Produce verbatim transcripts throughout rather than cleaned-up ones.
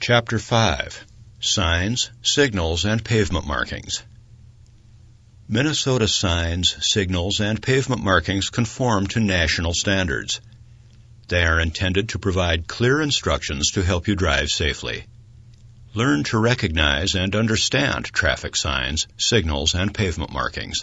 Chapter five. Signs, Signals, and Pavement Markings. Minnesota signs, signals, and pavement markings conform to national standards. They are intended to provide clear instructions to help you drive safely. Learn to recognize and understand traffic signs, signals, and pavement markings.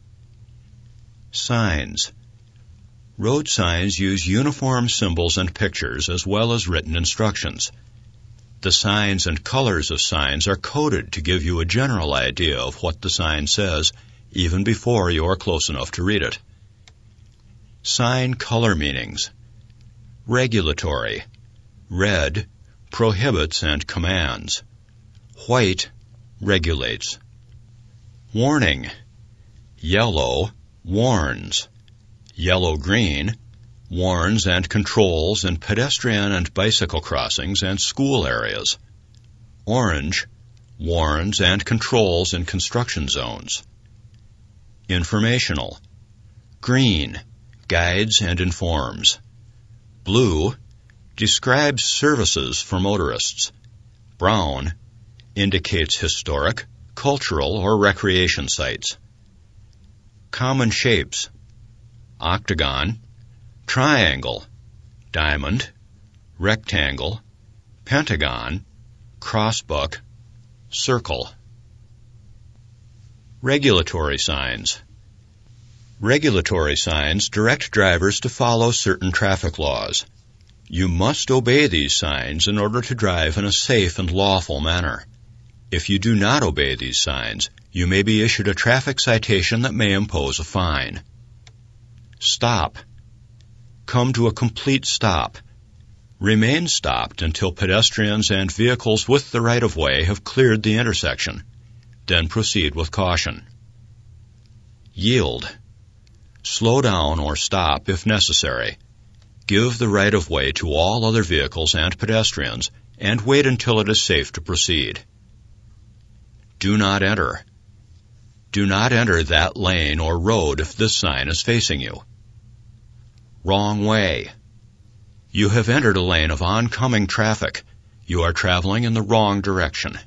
Signs. Road signs use uniform symbols and pictures as well as written instructions. The signs and colors of signs are coded to give you a general idea of what the sign says, even before you are close enough to read it. Sign color meanings. Regulatory. Red, prohibits and commands. White, regulates. Warning. Yellow, warns. Yellow-green, warns and controls in pedestrian and bicycle crossings and school areas. Orange, warns and controls in construction zones. Informational. Green, guides and informs. Blue, describes services for motorists. Brown, indicates historic, cultural, or recreation sites. Common shapes. Octagon, triangle, diamond, rectangle, pentagon, crossbuck, circle. Regulatory signs. Regulatory signs direct drivers to follow certain traffic laws. You must obey these signs in order to drive in a safe and lawful manner. If you do not obey these signs, you may be issued a traffic citation that may impose a fine. Stop. Come to a complete stop. Remain stopped until pedestrians and vehicles with the right-of-way have cleared the intersection. Then proceed with caution. Yield. Slow down or stop if necessary. Give the right-of-way to all other vehicles and pedestrians, and wait until it is safe to proceed. Do not enter. Do not enter that lane or road if this sign is facing you. Wrong way. You have entered a lane of oncoming traffic. You are traveling in the wrong direction.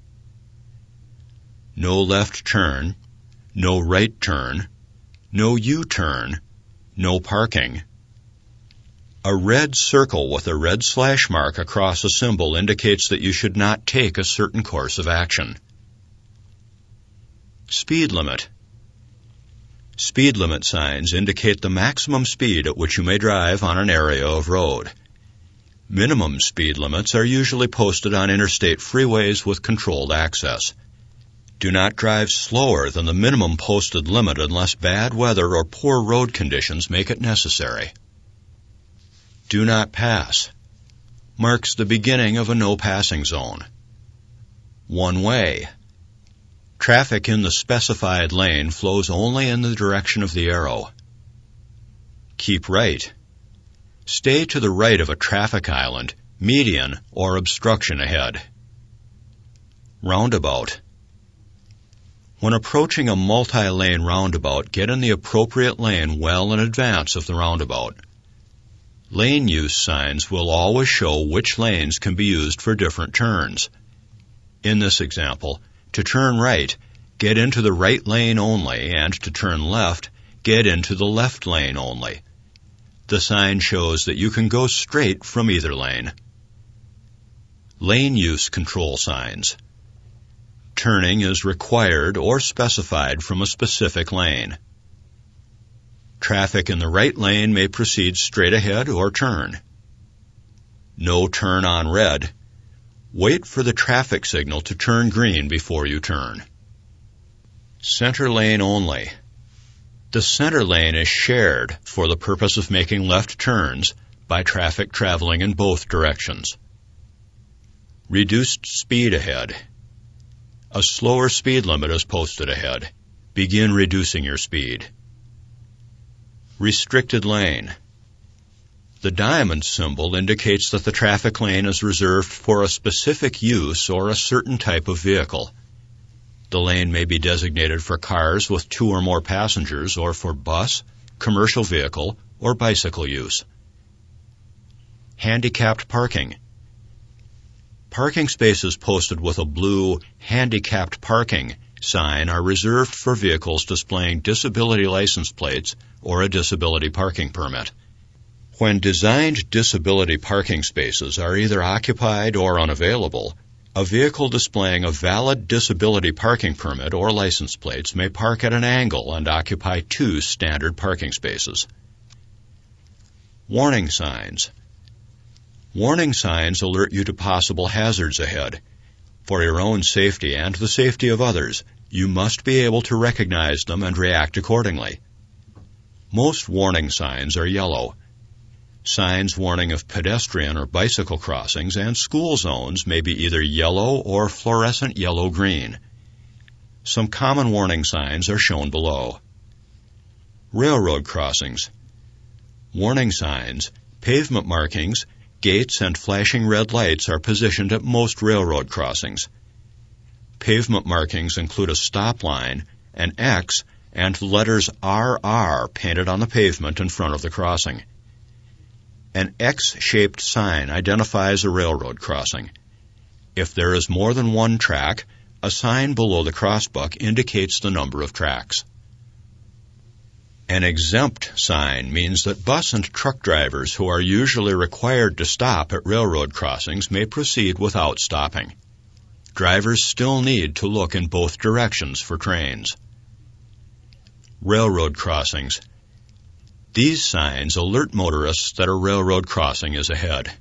No left turn, no right turn, no U-turn, no parking. A red circle with a red slash mark across a symbol indicates that you should not take a certain course of action. Speed limit. Speed limit signs indicate the maximum speed at which you may drive on an area of road. Minimum speed limits are usually posted on interstate freeways with controlled access. Do not drive slower than the minimum posted limit unless bad weather or poor road conditions make it necessary. Do not pass. Marks the beginning of a no passing zone. One way. Traffic in the specified lane flows only in the direction of the arrow. Keep right. Stay to the right of a traffic island, median, or obstruction ahead. Roundabout. When approaching a multi-lane roundabout, get in the appropriate lane well in advance of the roundabout. Lane use signs will always show which lanes can be used for different turns. In this example, to turn right, get into the right lane only, and to turn left, get into the left lane only. The sign shows that you can go straight from either lane. Lane use control signs. Turning is required or specified from a specific lane. Traffic in the right lane may proceed straight ahead or turn. No turn on red. Wait for the traffic signal to turn green before you turn. Center lane only. The center lane is shared for the purpose of making left turns by traffic traveling in both directions. Reduced speed ahead. A slower speed limit is posted ahead. Begin reducing your speed. Restricted lane. The diamond symbol indicates that the traffic lane is reserved for a specific use or a certain type of vehicle. The lane may be designated for cars with two or more passengers or for bus, commercial vehicle, or bicycle use. Handicapped parking. Parking spaces posted with a blue handicapped parking sign are reserved for vehicles displaying disability license plates or a disability parking permit. When designed disability parking spaces are either occupied or unavailable, a vehicle displaying a valid disability parking permit or license plates may park at an angle and occupy two standard parking spaces. Warning signs. Warning signs alert you to possible hazards ahead. For your own safety and the safety of others, you must be able to recognize them and react accordingly. Most warning signs are yellow. Signs warning of pedestrian or bicycle crossings and school zones may be either yellow or fluorescent yellow-green. Some common warning signs are shown below. Railroad crossings. Warning signs, pavement markings, gates, and flashing red lights are positioned at most railroad crossings. Pavement markings include a stop line, an X, and the letters R R painted on the pavement in front of the crossing. An X-shaped sign identifies a railroad crossing. If there is more than one track, a sign below the crossbuck indicates the number of tracks. An exempt sign means that bus and truck drivers who are usually required to stop at railroad crossings may proceed without stopping. Drivers still need to look in both directions for trains. Railroad crossings. These signs alert motorists that a railroad crossing is ahead.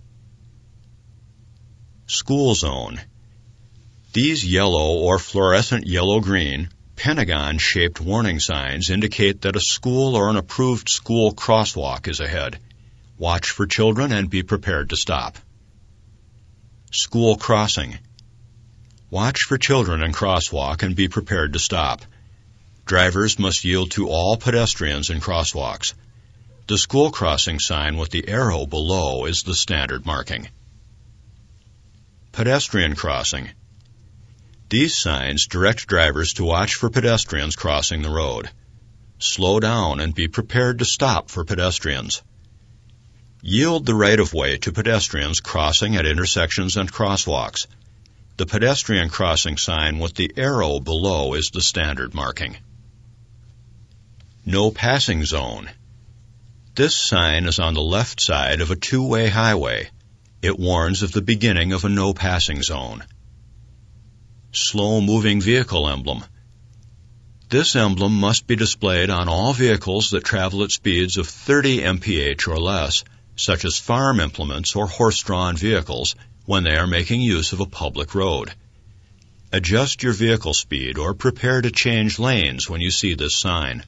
School zone. These yellow or fluorescent yellow-green, pentagon-shaped warning signs indicate that a school or an approved school crosswalk is ahead. Watch for children and be prepared to stop. School crossing. Watch for children in crosswalk and be prepared to stop. Drivers must yield to all pedestrians in crosswalks. The school crossing sign with the arrow below is the standard marking. Pedestrian crossing. These signs direct drivers to watch for pedestrians crossing the road. Slow down and be prepared to stop for pedestrians. Yield the right-of-way to pedestrians crossing at intersections and crosswalks. The pedestrian crossing sign with the arrow below is the standard marking. No passing zone. This sign is on the left side of a two-way highway. It warns of the beginning of a no passing zone. Slow-moving vehicle emblem. This emblem must be displayed on all vehicles that travel at speeds of thirty miles per hour or less, such as farm implements or horse-drawn vehicles, when they are making use of a public road. Adjust your vehicle speed or prepare to change lanes when you see this sign.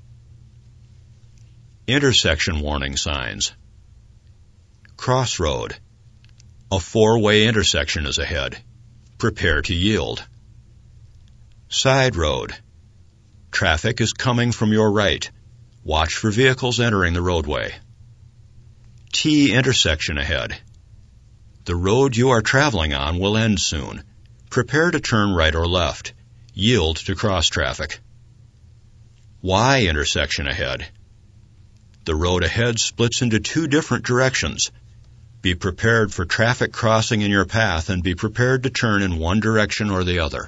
Intersection warning signs. Crossroad. A four-way intersection is ahead. Prepare to yield. Side road. Traffic is coming from your right. Watch for vehicles entering the roadway. T intersection ahead. The road you are traveling on will end soon. Prepare to turn right or left. Yield to cross traffic. Y intersection ahead. The road ahead splits into two different directions. Be prepared for traffic crossing in your path and be prepared to turn in one direction or the other.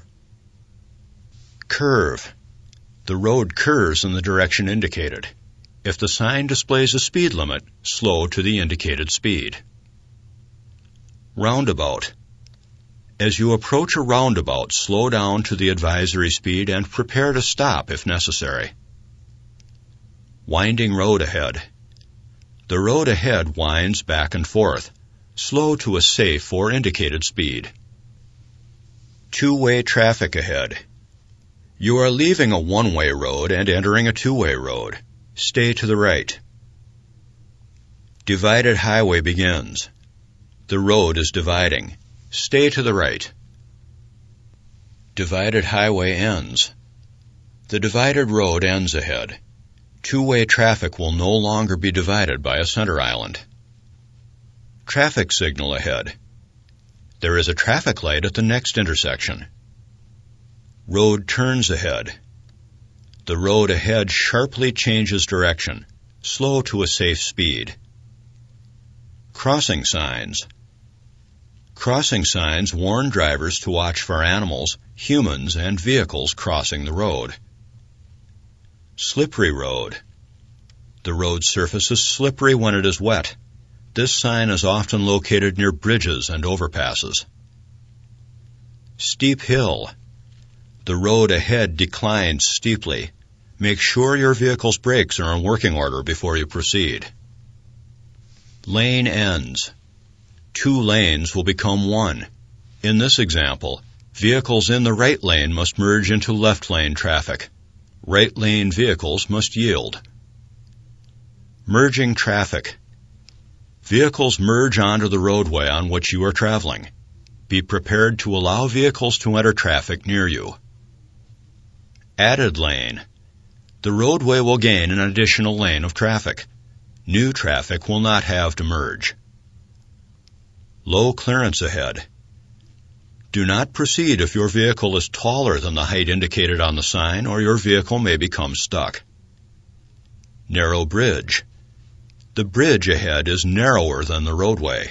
Curve. The road curves in the direction indicated. If the sign displays a speed limit, slow to the indicated speed. Roundabout. As you approach a roundabout, slow down to the advisory speed and prepare to stop if necessary. Winding road ahead. The road ahead winds back and forth. Slow to a safe or indicated speed. Two-way traffic ahead. You are leaving a one-way road and entering a two-way road. Stay to the right. Divided highway begins. The road is dividing. Stay to the right. Divided highway ends. The divided road ends ahead. Two-way traffic will no longer be divided by a center island. Traffic signal ahead. There is a traffic light at the next intersection. Road turns ahead. The road ahead sharply changes direction. Slow to a safe speed. Crossing signs. Crossing signs warn drivers to watch for animals, humans, and vehicles crossing the road. Slippery road. The road surface is slippery when it is wet. This sign is often located near bridges and overpasses. Steep hill. The road ahead declines steeply. Make sure your vehicle's brakes are in working order before you proceed. Lane ends. Two lanes will become one. In this example, vehicles in the right lane must merge into left lane traffic. Right lane vehicles must yield. Merging traffic. Vehicles merge onto the roadway on which you are traveling. Be prepared to allow vehicles to enter traffic near you. Added lane. The roadway will gain an additional lane of traffic. New traffic will not have to merge. Low clearance ahead. Do not proceed if your vehicle is taller than the height indicated on the sign, or your vehicle may become stuck. Narrow bridge. The bridge ahead is narrower than the roadway.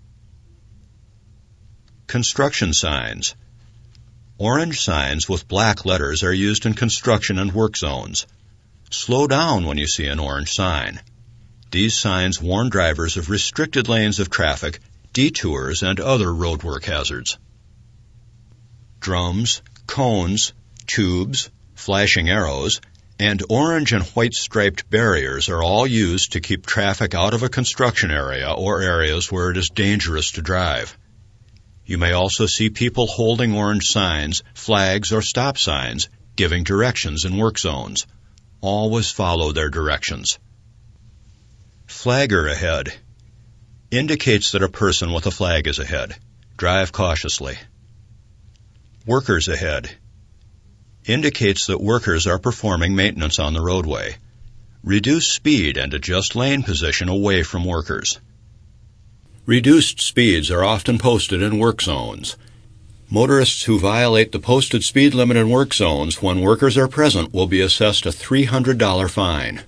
Construction signs. Orange signs with black letters are used in construction and work zones. Slow down when you see an orange sign. These signs warn drivers of restricted lanes of traffic, detours, and other roadwork hazards. Drums, cones, tubes, flashing arrows, and orange and white striped barriers are all used to keep traffic out of a construction area or areas where it is dangerous to drive. You may also see people holding orange signs, flags, or stop signs, giving directions in work zones. Always follow their directions. Flagger ahead. Indicates that a person with a flag is ahead. Drive cautiously. Workers ahead. Indicates that workers are performing maintenance on the roadway. Reduce speed and adjust lane position away from workers. Reduced speeds are often posted in work zones. Motorists who violate the posted speed limit in work zones when workers are present will be assessed a three hundred dollars fine.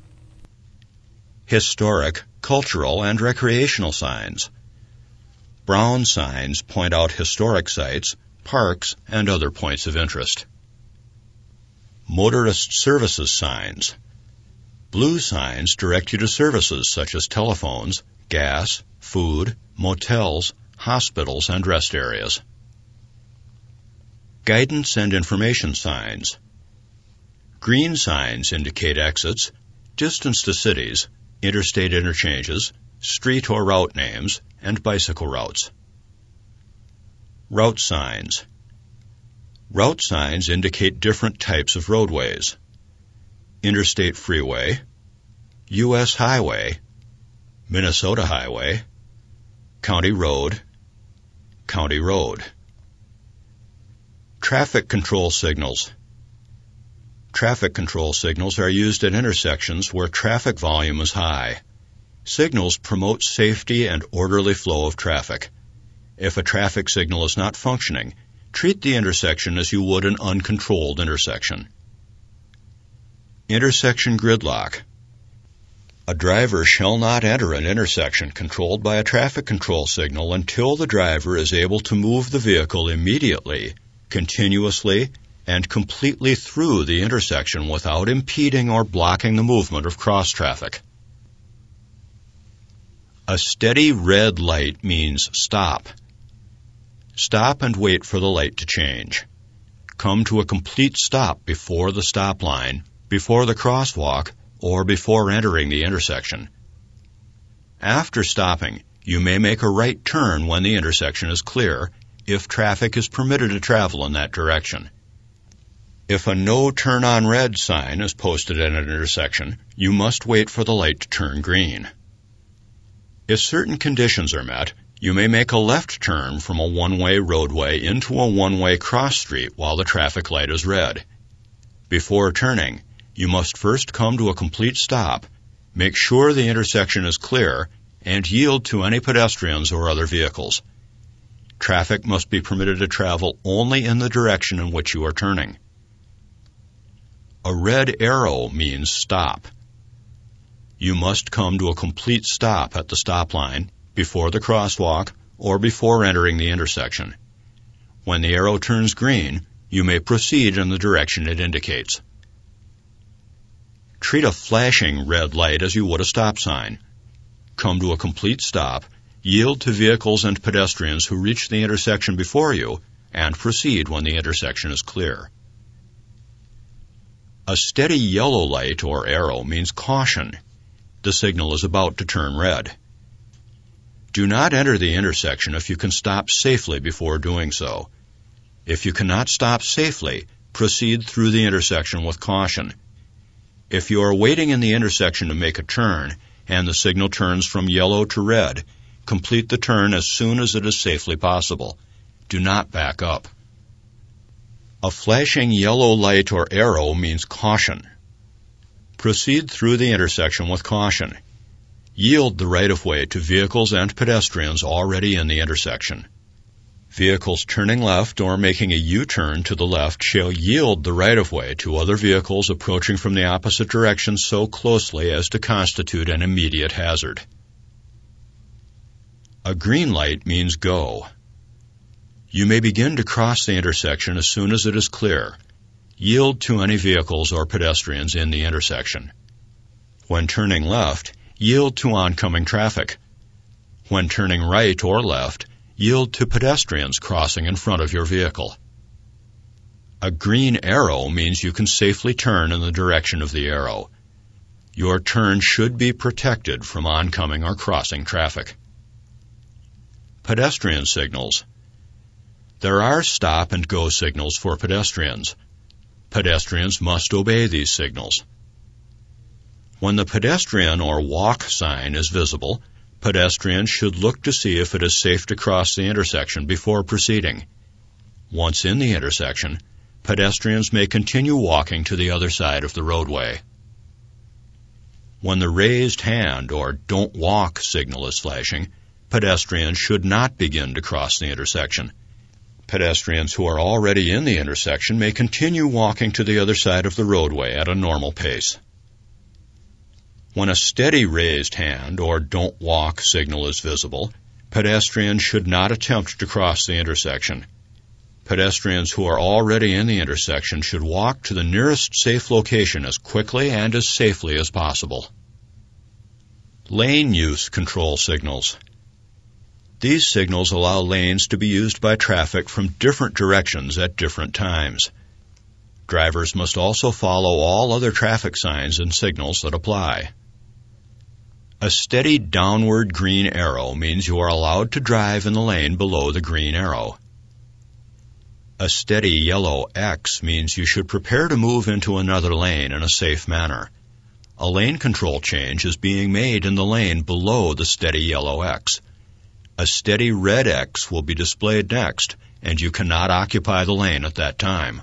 Historic, cultural, and recreational signs. Brown signs point out historic sites, parks, and other points of interest. Motorist services signs. Blue signs direct you to services such as telephones, gas, food, motels, hospitals, and rest areas. Guidance and information signs. Green signs indicate exits, distance to cities, interstate interchanges, street or route names, and bicycle routes. Route signs. Route signs indicate different types of roadways. Interstate freeway, U S highway, Minnesota highway, county road, county road. Traffic control signals. Traffic control signals are used at intersections where traffic volume is high. Signals promote safety and orderly flow of traffic. If a traffic signal is not functioning, treat the intersection as you would an uncontrolled intersection. Intersection gridlock. A driver shall not enter an intersection controlled by a traffic control signal until the driver is able to move the vehicle immediately, continuously, and completely through the intersection without impeding or blocking the movement of cross traffic. A steady red light means stop. Stop and wait for the light to change. Come to a complete stop before the stop line, before the crosswalk, or before entering the intersection. After stopping, you may make a right turn when the intersection is clear, if traffic is permitted to travel in that direction. If a no turn on red sign is posted at an intersection, you must wait for the light to turn green. If certain conditions are met, you may make a left turn from a one-way roadway into a one-way cross street while the traffic light is red. Before turning, you must first come to a complete stop, make sure the intersection is clear, and yield to any pedestrians or other vehicles. Traffic must be permitted to travel only in the direction in which you are turning. A red arrow means stop. You must come to a complete stop at the stop line, before the crosswalk, or before entering the intersection. When the arrow turns green, you may proceed in the direction it indicates. Treat a flashing red light as you would a stop sign. Come to a complete stop, yield to vehicles and pedestrians who reach the intersection before you, and proceed when the intersection is clear. A steady yellow light or arrow means caution. The signal is about to turn red. Do not enter the intersection if you can stop safely before doing so. If you cannot stop safely, proceed through the intersection with caution. If you are waiting in the intersection to make a turn, and the signal turns from yellow to red, complete the turn as soon as it is safely possible. Do not back up. A flashing yellow light or arrow means caution. Proceed through the intersection with caution. Yield the right-of-way to vehicles and pedestrians already in the intersection. Vehicles turning left or making a U-turn to the left shall yield the right-of-way to other vehicles approaching from the opposite direction so closely as to constitute an immediate hazard. A green light means go. You may begin to cross the intersection as soon as it is clear. Yield to any vehicles or pedestrians in the intersection. When turning left, yield to oncoming traffic. When turning right or left, yield to pedestrians crossing in front of your vehicle. A green arrow means you can safely turn in the direction of the arrow. Your turn should be protected from oncoming or crossing traffic. Pedestrian signals. There are stop and go signals for pedestrians. Pedestrians must obey these signals. When the pedestrian or walk sign is visible, pedestrians should look to see if it is safe to cross the intersection before proceeding. Once in the intersection, pedestrians may continue walking to the other side of the roadway. When the raised hand or don't walk signal is flashing, pedestrians should not begin to cross the intersection. Pedestrians who are already in the intersection may continue walking to the other side of the roadway at a normal pace. When a steady raised hand or don't walk signal is visible, pedestrians should not attempt to cross the intersection. Pedestrians who are already in the intersection should walk to the nearest safe location as quickly and as safely as possible. Lane use control signals. These signals allow lanes to be used by traffic from different directions at different times. Drivers must also follow all other traffic signs and signals that apply. A steady downward green arrow means you are allowed to drive in the lane below the green arrow. A steady yellow X means you should prepare to move into another lane in a safe manner. A lane control change is being made in the lane below the steady yellow X. A steady red X will be displayed next, and you cannot occupy the lane at that time.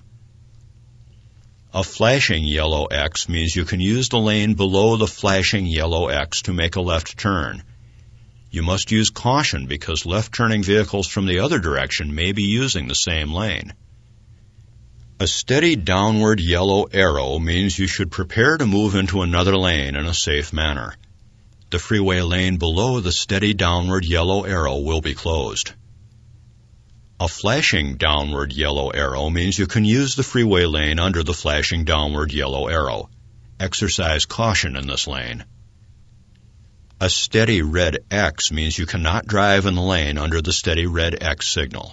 A flashing yellow X means you can use the lane below the flashing yellow X to make a left turn. You must use caution because left-turning vehicles from the other direction may be using the same lane. A steady downward yellow arrow means you should prepare to move into another lane in a safe manner. The freeway lane below the steady downward yellow arrow will be closed. A flashing downward yellow arrow means you can use the freeway lane under the flashing downward yellow arrow. Exercise caution in this lane. A steady red X means you cannot drive in the lane under the steady red X signal.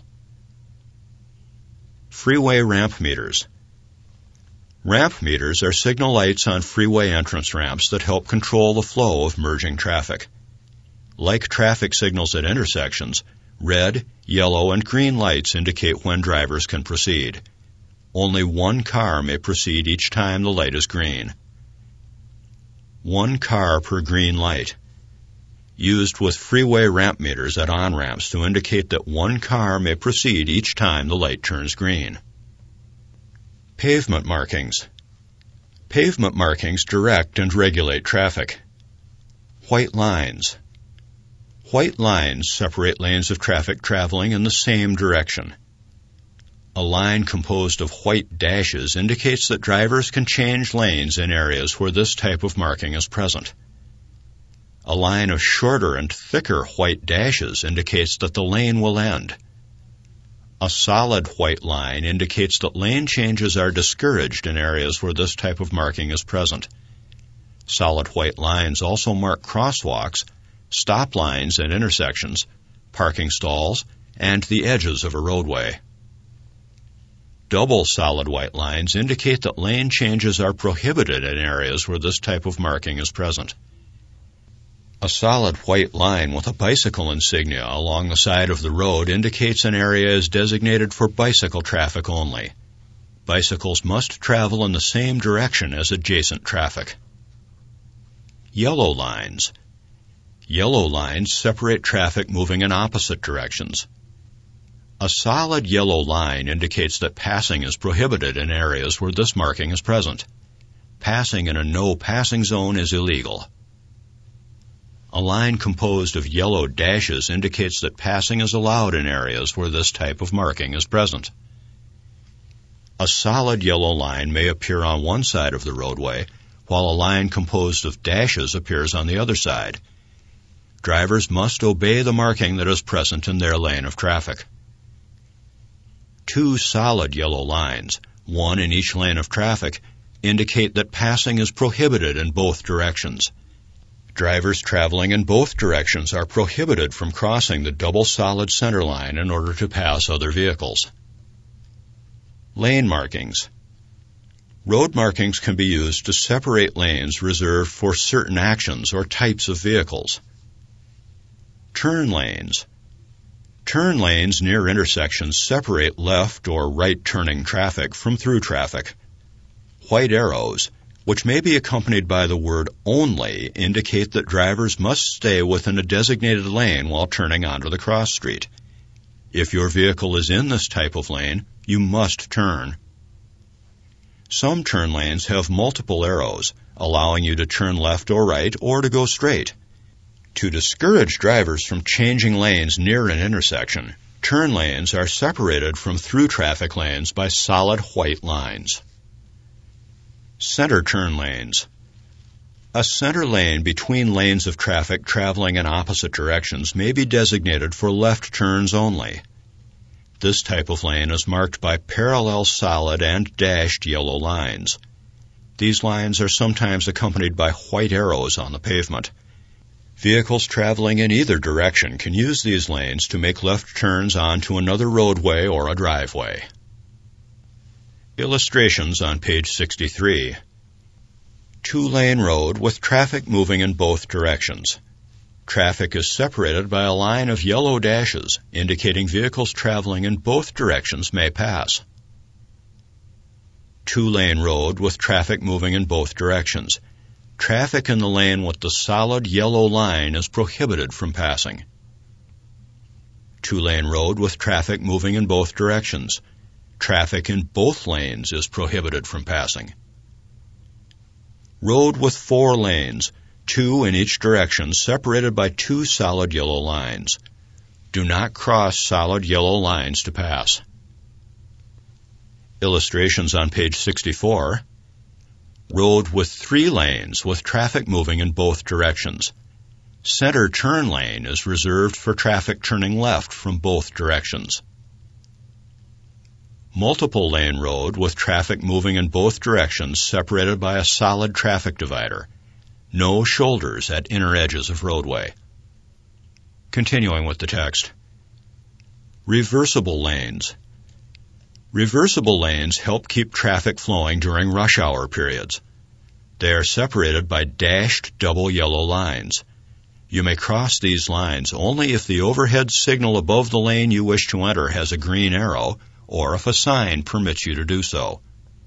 Freeway ramp meters. Ramp meters are signal lights on freeway entrance ramps that help control the flow of merging traffic. Like traffic signals at intersections, red, yellow, and green lights indicate when drivers can proceed. Only one car may proceed each time the light is green. One car per green light. Used with freeway ramp meters at on-ramps to indicate that one car may proceed each time the light turns green. Pavement markings. Pavement markings direct and regulate traffic. White lines. White lines separate lanes of traffic traveling in the same direction. A line composed of white dashes indicates that drivers can change lanes in areas where this type of marking is present. A line of shorter and thicker white dashes indicates that the lane will end. A solid white line indicates that lane changes are discouraged in areas where this type of marking is present. Solid white lines also mark crosswalks, stop lines at intersections, parking stalls, and the edges of a roadway. Double solid white lines indicate that lane changes are prohibited in areas where this type of marking is present. A solid white line with a bicycle insignia along the side of the road indicates an area is designated for bicycle traffic only. Bicycles must travel in the same direction as adjacent traffic. Yellow lines. Yellow lines separate traffic moving in opposite directions. A solid yellow line indicates that passing is prohibited in areas where this marking is present. Passing in a no passing zone is illegal. A line composed of yellow dashes indicates that passing is allowed in areas where this type of marking is present. A solid yellow line may appear on one side of the roadway, while a line composed of dashes appears on the other side. Drivers must obey the marking that is present in their lane of traffic. Two solid yellow lines, one in each lane of traffic, indicate that passing is prohibited in both directions. Drivers traveling in both directions are prohibited from crossing the double solid center line in order to pass other vehicles. Lane markings. Road markings can be used to separate lanes reserved for certain actions or types of vehicles. Turn lanes. Turn lanes near intersections separate left or right turning traffic from through traffic. White arrows, which may be accompanied by the word only, indicate that drivers must stay within a designated lane while turning onto the cross street. If your vehicle is in this type of lane, you must turn. Some turn lanes have multiple arrows, allowing you to turn left or right or to go straight. To discourage drivers from changing lanes near an intersection, turn lanes are separated from through traffic lanes by solid white lines. Center turn lanes. A center lane between lanes of traffic traveling in opposite directions may be designated for left turns only. This type of lane is marked by parallel solid and dashed yellow lines. These lines are sometimes accompanied by white arrows on the pavement. Vehicles traveling in either direction can use these lanes to make left turns onto another roadway or a driveway. Illustrations on page sixty-three. Two-lane road with traffic moving in both directions. Traffic is separated by a line of yellow dashes, indicating vehicles traveling in both directions may pass. Two-lane road with traffic moving in both directions. Traffic in the lane with the solid yellow line is prohibited from passing. Two-lane road with traffic moving in both directions. Traffic in both lanes is prohibited from passing. Road with four lanes, two in each direction, separated by two solid yellow lines. Do not cross solid yellow lines to pass. Illustrations on page sixty-four. Road with three lanes with traffic moving in both directions. Center turn lane is reserved for traffic turning left from both directions. Multiple lane road with traffic moving in both directions separated by a solid traffic divider. No shoulders at inner edges of roadway. Continuing with the text. Reversible lanes. Reversible lanes help keep traffic flowing during rush hour periods. They are separated by dashed double yellow lines. You may cross these lines only if the overhead signal above the lane you wish to enter has a green arrow, or if a sign permits you to do so.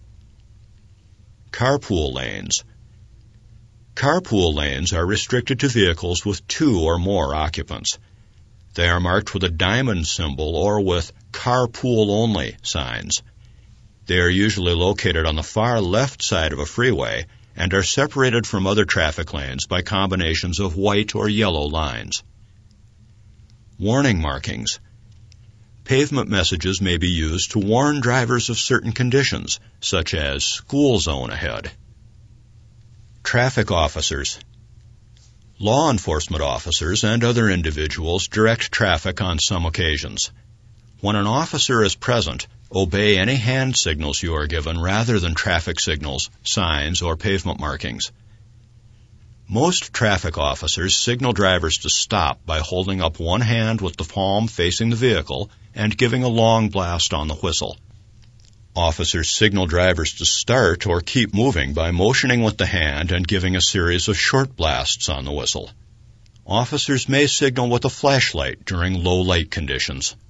Carpool lanes. Carpool lanes are restricted to vehicles with two or more occupants. They are marked with a diamond symbol or with carpool only signs. They are usually located on the far left side of a freeway and are separated from other traffic lanes by combinations of white or yellow lines. Warning markings. Pavement messages may be used to warn drivers of certain conditions, such as school zone ahead. Traffic officers. Law enforcement officers and other individuals direct traffic on some occasions. When an officer is present, obey any hand signals you are given rather than traffic signals, signs, or pavement markings. Most traffic officers signal drivers to stop by holding up one hand with the palm facing the vehicle and giving a long blast on the whistle. Officers signal drivers to start or keep moving by motioning with the hand and giving a series of short blasts on the whistle. Officers may signal with a flashlight during low light conditions.